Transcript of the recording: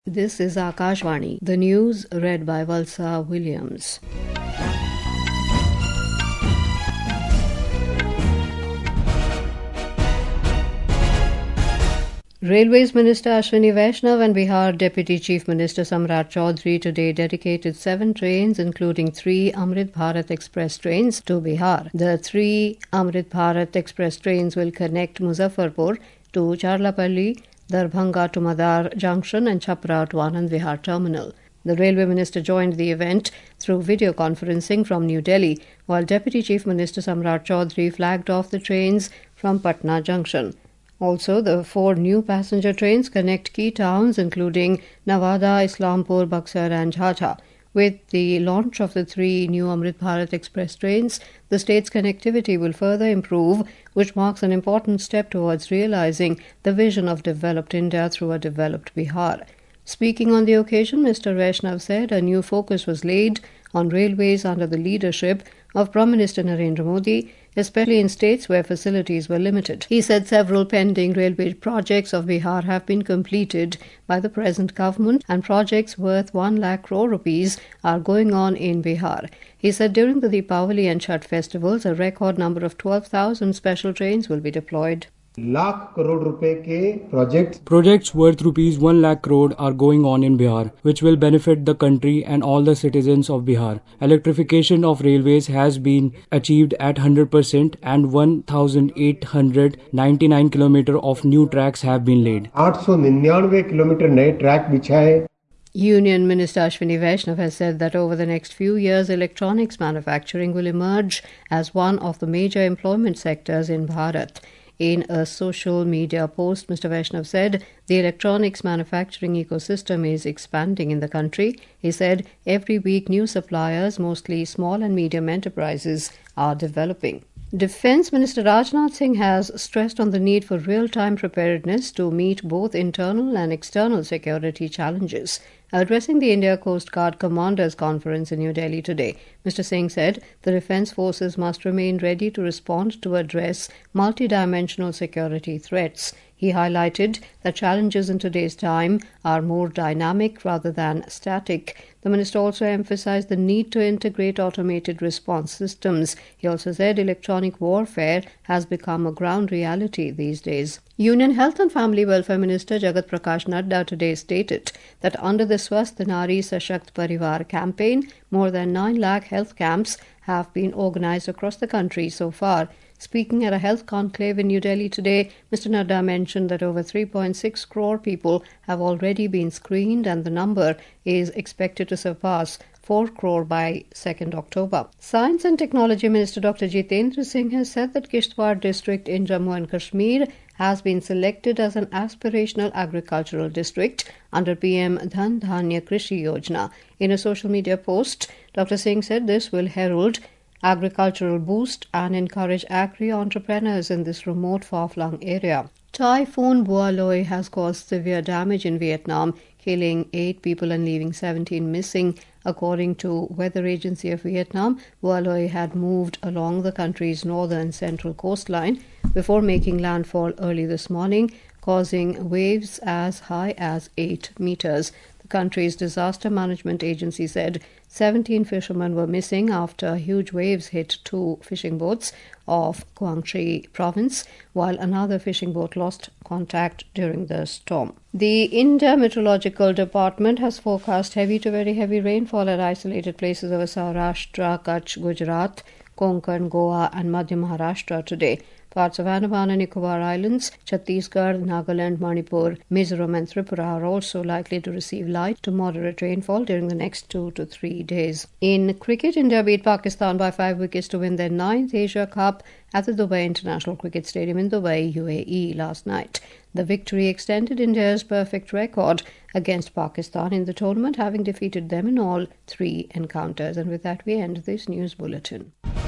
This is Akashvani. The news read by Valsa Williams. Railways Minister Ashwini Vaishnav and Bihar Deputy Chief Minister Samrat Chaudhary today dedicated 7 trains, including 3 Amrit Bharat Express trains, to Bihar. The 3 Amrit Bharat Express trains will connect Muzaffarpur to Charlapalli, Darbhanga to Madar Junction and Chhapra to Anand Vihar Terminal. The Railway Minister joined the event through video conferencing from New Delhi, while Deputy Chief Minister Samrat Chaudhary flagged off the trains from Patna Junction. Also, the 4 new passenger trains connect key towns including Nawada, Islampur, Buxar and Jhajjar. With the launch of the 3 new Amrit Bharat Express trains, the state's connectivity will further improve, which marks an important step towards realizing the vision of developed India through a developed Bihar. Speaking on the occasion, Mr. Vaishnav said a new focus was laid on railways under the leadership of Prime Minister Narendra Modi, especially in states where facilities were limited. He said several pending railway projects of Bihar have been completed by the present government and projects worth 1 lakh crore rupees are going on in Bihar. He said during the Deepavali and Chhath festivals, a record number of 12,000 special trains will be deployed. Lakh crore रुपए के projects worth rupees 1 lakh crore are going on in Bihar, which will benefit the country and all the citizens of Bihar. Electrification of railways has been achieved at 100% and 1,899 km of new tracks have been laid. 899 kilometre नए track बिछाए. Union Minister Ashwini Vaishnav has said that over the next few years, electronics manufacturing will emerge as one of the major employment sectors in Bharat. In a social media post, Mr. Vaishnav said the electronics manufacturing ecosystem is expanding in the country. He said every week new suppliers, mostly small and medium enterprises, are developing. Defence Minister Rajnath Singh has stressed on the need for real-time preparedness to meet both internal and external security challenges. Addressing the India Coast Guard Commanders Conference in New Delhi today, Mr. Singh said the defence forces must remain ready to respond to address multidimensional security threats. He highlighted that challenges in today's time are more dynamic rather than static. The minister also emphasized the need to integrate automated response systems. He also said electronic warfare has become a ground reality these days. Union Health and Family Welfare Minister Jagat Prakash Nadda today stated that under the Swasth Nari Sashakt Parivar campaign, more than 9 lakh health camps have been organized across the country so far. Speaking at a health conclave in New Delhi today, Mr. Nadda mentioned that over 3.6 crore people have already been screened and the number is expected to surpass 4 crore by 2nd October. Science and Technology Minister Dr. Jitendra Singh has said that Kishtwar district in Jammu and Kashmir has been selected as an aspirational agricultural district under PM Dhan Dhanya Krishi Yojana. In a social media post, Dr. Singh said this will herald agricultural boost and encourage agri-entrepreneurs in this remote, far-flung area. Typhoon Boaloi has caused severe damage in Vietnam, killing 8 people and leaving 17 missing. According to Weather Agency of Vietnam, Boaloi had moved along the country's northern central coastline before making landfall early this morning, causing waves as high as 8 meters. The country's disaster management agency said 17 fishermen were missing after huge waves hit 2 fishing boats off Guangxi province, while another fishing boat lost contact during the storm. The India Meteorological Department has forecast heavy to very heavy rainfall at isolated places over Saurashtra, Kutch, Gujarat, Konkan, Goa and Madhya Maharashtra today. Parts of Andaman and Nicobar Islands, Chhattisgarh, Nagaland, Manipur, Mizoram and Tripura are also likely to receive light to moderate rainfall during the next 2 to 3 days. In cricket, India beat Pakistan by 5 wickets to win their 9th Asia Cup at the Dubai International Cricket Stadium in Dubai, UAE last night. The victory extended India's perfect record against Pakistan in the tournament, having defeated them in all 3 encounters. And with that, we end this news bulletin.